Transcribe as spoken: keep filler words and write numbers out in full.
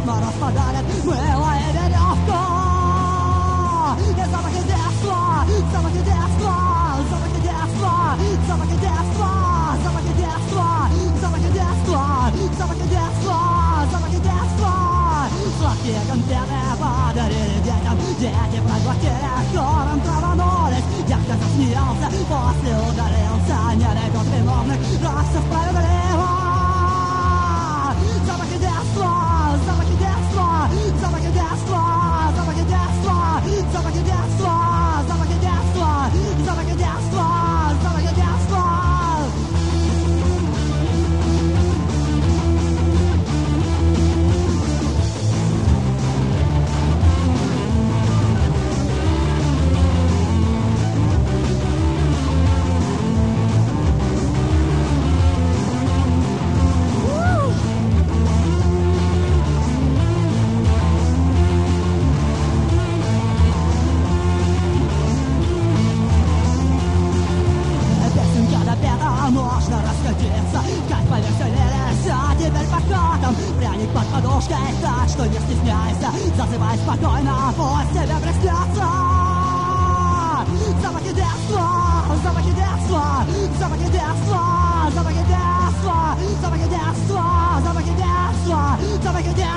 мороз подарит мыло и веревку. И запахи детства, запахи детства, запахи детства, запахи детства, запахи детства, запахи детства, запахи детства, запахи детства. Сладкие конфеты подарили детям, дети проглотили, хором траванулись. Я кто засмеялся, после ударился, не найдет виновных, раз все справедливо. Запахи детства, запахи детства, запахи детства, запахи детства, запахи детства, запахи детства, запахи детства, запахи детства. Можно расходиться, как повеселились, а теперь по хатам. Пряник под подушкой, так что не стесняйся. Зазывай спокойно, пусть тебе приснятся. Запахи детства, запахи детства, запахи детства, запахи детства, запахи детства, запахи детства, запахи детства.